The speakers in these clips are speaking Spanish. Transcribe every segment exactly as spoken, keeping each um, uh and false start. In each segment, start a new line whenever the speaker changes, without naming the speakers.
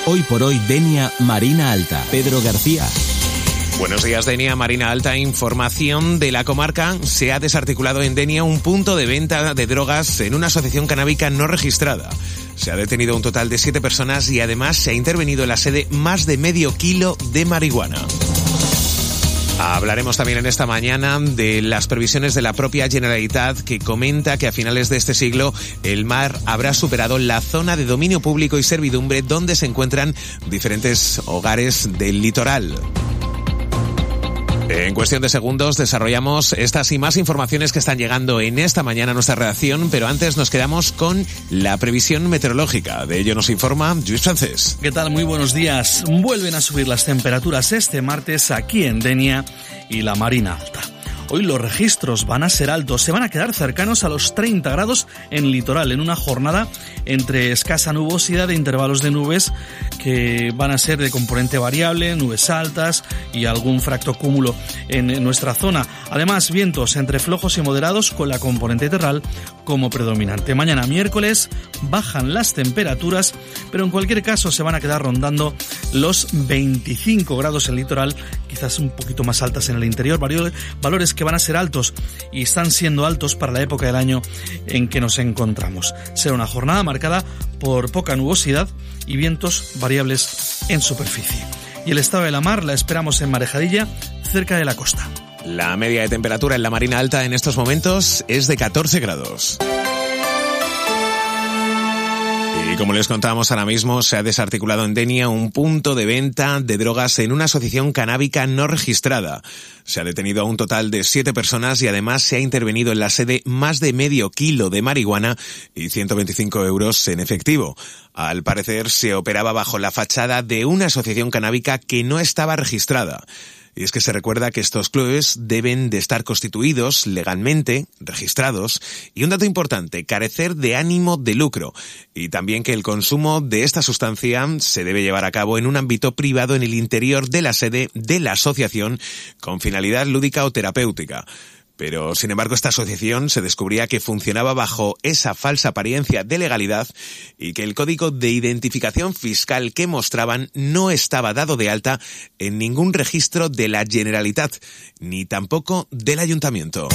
Hoy por hoy, Denia, Marina Alta. Pedro García.
Buenos días, Denia, Marina Alta. Información de la comarca. Se ha desarticulado en Denia un punto de venta de drogas en una asociación canábica no registrada. Se ha detenido un total de siete personas y además se ha intervenido en la sede más de medio kilo de marihuana. Hablaremos también en esta mañana de las previsiones de la propia Generalitat, que comenta que a finales de este siglo el mar habrá superado la zona de dominio público y servidumbre donde se encuentran diferentes hogares del litoral. En cuestión de segundos desarrollamos estas y más informaciones que están llegando en esta mañana a nuestra redacción, pero antes nos quedamos con la previsión meteorológica. De ello nos informa Lluís Francés.
¿Qué tal? Muy buenos días. Vuelven a subir las temperaturas este martes aquí en Denia y la Marina Alta. Hoy los registros van a ser altos, se van a quedar cercanos a los treinta grados en el litoral, en una jornada entre escasa nubosidad e intervalos de nubes que van a ser de componente variable, nubes altas y algún fractocúmulo en nuestra zona. Además, vientos entre flojos y moderados con la componente terral como predominante. Mañana miércoles bajan las temperaturas, pero en cualquier caso se van a quedar rondando los veinticinco grados en el litoral, quizás un poquito más altas en el interior, valores que van a ser altos y están siendo altos para la época del año en que nos encontramos. Será una jornada marcada por poca nubosidad y vientos variables en superficie. Y el estado de la mar la esperamos en Marejadilla, cerca de la costa.
La media de temperatura en la Marina Alta en estos momentos es de catorce grados. Y como les contábamos ahora mismo, se ha desarticulado en Denia un punto de venta de drogas en una asociación canábica no registrada. Se ha detenido a un total de siete personas y además se ha intervenido en la sede más de medio kilo de marihuana y ciento veinticinco euros en efectivo. Al parecer se operaba bajo la fachada de una asociación canábica que no estaba registrada. Y es que se recuerda que estos clubes deben de estar constituidos legalmente, registrados, y un dato importante, carecer de ánimo de lucro, y también que el consumo de esta sustancia se debe llevar a cabo en un ámbito privado en el interior de la sede de la asociación con finalidad lúdica o terapéutica. Pero, sin embargo, esta asociación se descubría que funcionaba bajo esa falsa apariencia de legalidad y que el código de identificación fiscal que mostraban no estaba dado de alta en ningún registro de la Generalitat, ni tampoco del Ayuntamiento.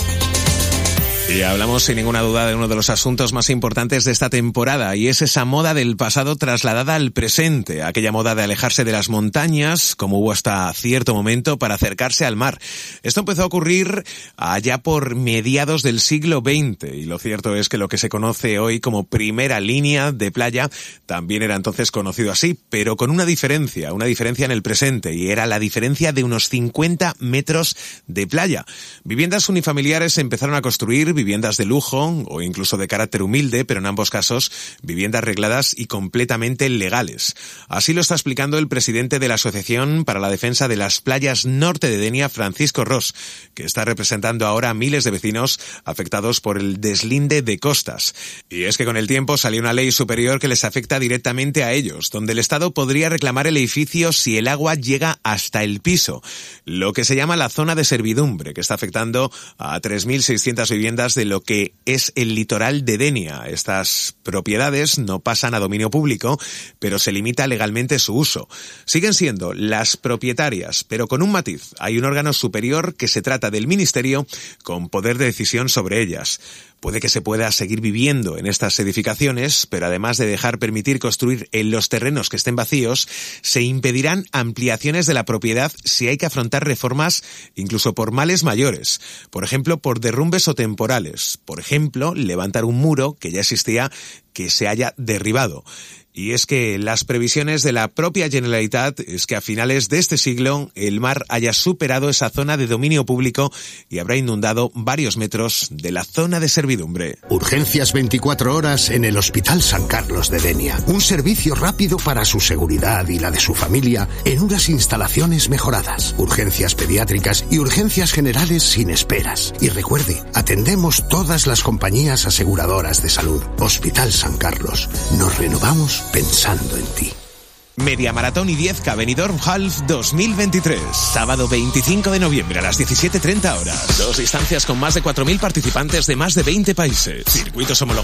Y hablamos sin ninguna duda de uno de los asuntos más importantes de esta temporada, y es esa moda del pasado trasladada al presente, aquella moda de alejarse de las montañas, como hubo hasta cierto momento, para acercarse al mar. Esto empezó a ocurrir allá por mediados del siglo veinte, y lo cierto es que lo que se conoce hoy como primera línea de playa también era entonces conocido así, pero con una diferencia, una diferencia en el presente, y era la diferencia de unos cincuenta metros de playa. Viviendas unifamiliares se empezaron a construir, viviendas de lujo o incluso de carácter humilde, pero en ambos casos viviendas regladas y completamente legales. Así lo está explicando el presidente de la Asociación para la Defensa de las Playas Norte de Denia, Francisco Ros, que está representando ahora a miles de vecinos afectados por el deslinde de costas. Y es que con el tiempo salió una ley superior que les afecta directamente a ellos, donde el Estado podría reclamar el edificio si el agua llega hasta el piso, lo que se llama la zona de servidumbre, que está afectando a tres mil seiscientas viviendas de lo que es el litoral de Denia. Estas propiedades no pasan a dominio público, pero se limita legalmente su uso. Siguen siendo las propietarias, pero con un matiz. Hay un órgano superior que se trata del Ministerio con poder de decisión sobre ellas. Puede que se pueda seguir viviendo en estas edificaciones, pero además de dejar permitir construir en los terrenos que estén vacíos, se impedirán ampliaciones de la propiedad si hay que afrontar reformas incluso por males mayores. Por ejemplo, por derrumbes o temporales. Por ejemplo, levantar un muro que ya existía que se haya derribado. Y es que las previsiones de la propia Generalitat es que a finales de este siglo el mar haya superado esa zona de dominio público y habrá inundado varios metros de la zona de servidumbre.
Urgencias veinticuatro horas en el Hospital San Carlos de Denia. Un servicio rápido para su seguridad y la de su familia en unas instalaciones mejoradas. Urgencias pediátricas y urgencias generales sin esperas. Y recuerde, atendemos todas las compañías aseguradoras de salud. Hospital San Carlos. Nos renovamos pensando en ti.
Media Maratón y diez K Benidorm Half dos mil veintitrés. Sábado veinticinco de noviembre a las diecisiete treinta horas. Dos distancias con más de cuatro mil participantes de más de veinte países. Circuitos homologados